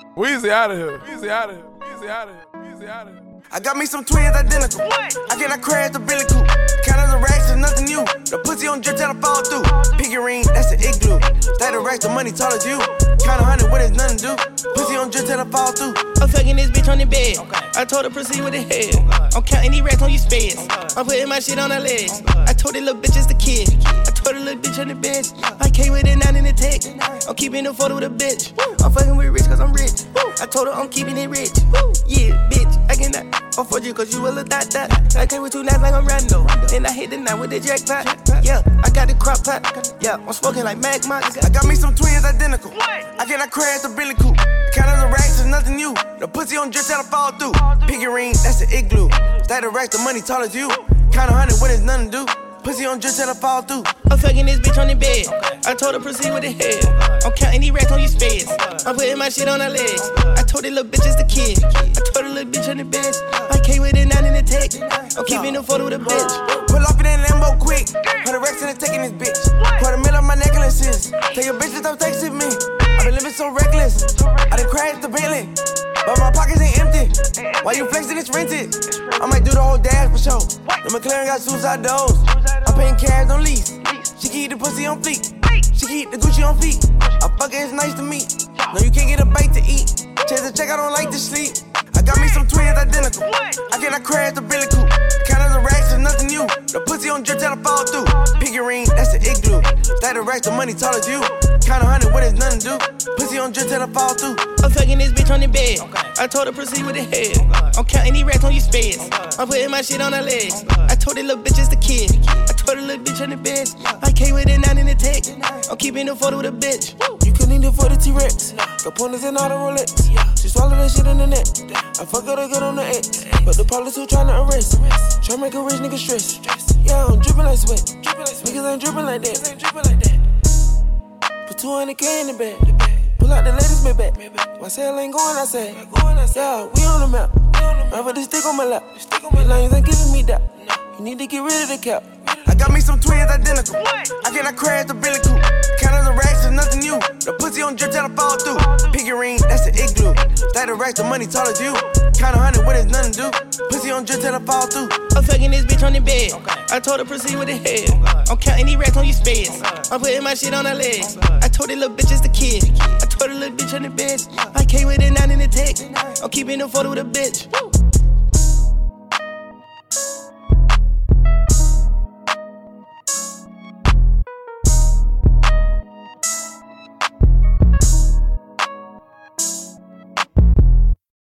Weezy out of here. Weezy out of here. Weezy out of here. Weezy out of here. I got me some twins identical. I cannot crash the Billy Coupe. Count of the racks is nothing new. The pussy on drip till I fall through. Piggy ring, that's the igloo. Stack the racks, the money tall as you. Count 100 when it's nothing to do. Pussy on drip till I fall through. I'm fucking this bitch on the bed. I told her proceed with the head. I'm counting these racks on you spades. I'm putting my shit on her legs. I told the little bitch it's the kid. I told the little bitch on the bench. I came with it 9 in the tech. I'm keeping the photo with a bitch. I'm fucking with rich cause I'm rich. I told her I'm keeping it rich. Yeah, bitch, I cannot afford you cause you a little dot. I came with 2 knives like I'm Rando. Then I hit the night with the jackpot. Yeah, I got the crop pot. Yeah, I'm smoking like Mac Mox. I got me some twins identical. I cannot crash the Billy Coupe. Count of the racks is nothing new. The pussy on drip till I fall through. Piggy ring, that's the igloo. Stack the racks, the money tall as you. Count 100 when it's nothing to do. Pussy on drip till I fall through. I'm fucking this bitch on the bed. I told her proceed with the head. I'm counting these racks on you spades. I'm putting my shit on her legs. I told the little bitch it's the kid. I told the little bitch on the bench. I came with it 9 in the tech. I'm keeping the photo with a bitch. Pull off in that Lambo quick. 100 racks in the taking this bitch. $250 on my necklaces. Tell your bitch to stop texting me. I been living so reckless. I done crashed the Bentley, but my pockets ain't empty. Why you flexing? It's rented. I might do the whole dash for sure. The McLaren got suicide doors. I'm paying cash on lease. She keep the pussy on fleek. She keep the Gucci on feet. I fuck her, it's nice to meet. No, you can't get a bite to eat. Chase the check, I don't like to sleep. I got me some twins identical. I cannot crash the Billy Coupe. Count of the racks is nothing new. The pussy on drip till I fall through. Piggy ring, that's the igloo. Stack the racks, the money tall as you. Count 100 when it's nothing to do. Pussy on drip till I fall through. I'm fucking this bitch on the bed. I told her proceed with the head. I'm counting these racks on you spades. I'm putting my shit on her legs. I told the little bitch it's the kid. I told the little bitch on the bench. I came with it 9 in the tech. I'm keeping the photo with a bitch. You couldn't eat it for the T-Rex. The pointers and all the Rolex. She swallowed that shit in the neck. I fuck her to get on the X. But the police who tryna arrest. Tryna make a rich nigga stress. Yeah, I'm drippin' like sweat. Niggas ain't drippin' like that. Put 200K in the bag. Pull out the latest Maybach. My sale ain't going outside. Yeah, we on the map. I put the stick on my lap. These lanes ain't giving me that. You need to get rid of the cap. I got me some twins identical. I cannot crash the Billy Coupe. Count of the racks is nothing new. The pussy on drip till I fall through. Piggy ring, that's the igloo. Stack the racks, the money tall as you. Count 100 when it's nothing to do. Pussy on drip till I fall through. I'm fucking this bitch on the bed. I told her proceed with the head. I'm counting these racks on you spades. I'm putting my shit on her legs. I told the little bitch it's the kid. I told the little bitch on the bench. I came with it 9 in the tech. I'm keeping the photo with a bitch.